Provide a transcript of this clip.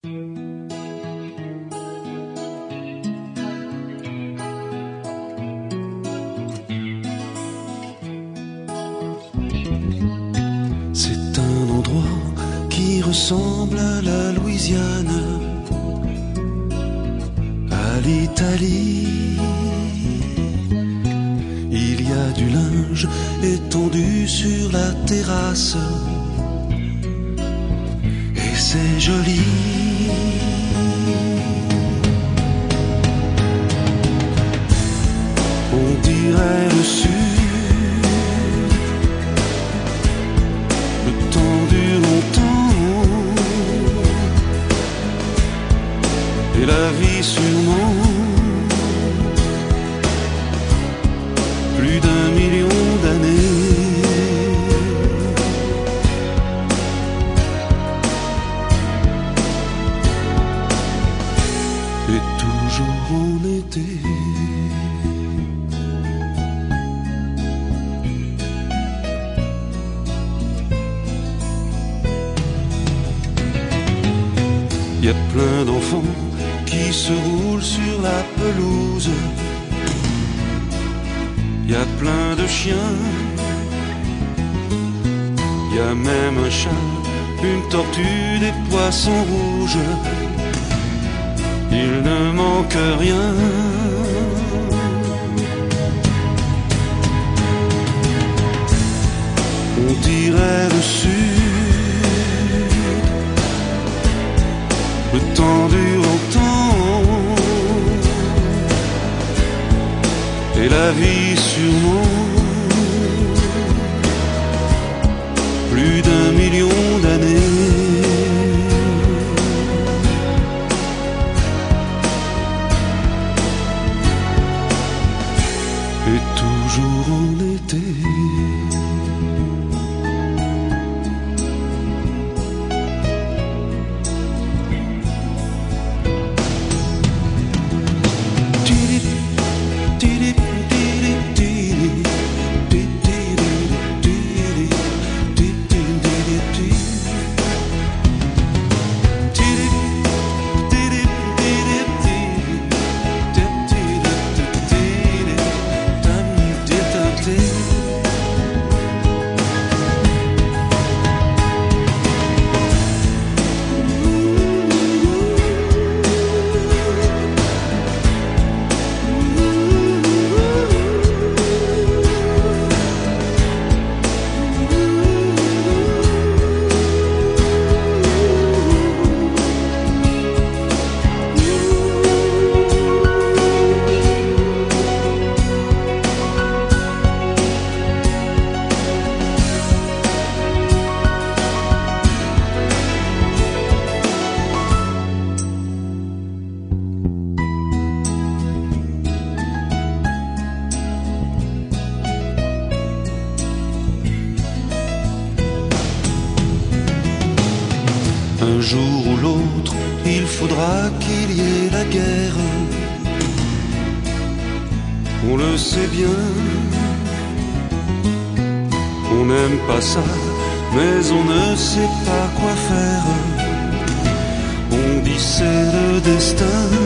C'est un endroit qui ressemble à la Louisiane, à l'Italie. Il y a du linge étendu sur la terrasse et c'est joli. On dirait le sud, le temps dure longtemps et la vie sûrement plus d'1 million d'années. Et toujours en été. Y a plein d'enfants qui se roulent sur la pelouse. Y a plein de chiens. Y a même un chat, une tortue, des poissons rouges. Il ne manque rien. On dirait le sud, le temps dure longtemps et la vie sûrement plus d'1 million d'années. Et toujours en été. Un jour ou l'autre, il faudra qu'il y ait la guerre. On le sait bien. On n'aime pas ça, mais on ne sait pas quoi faire. On dit c'est le destin.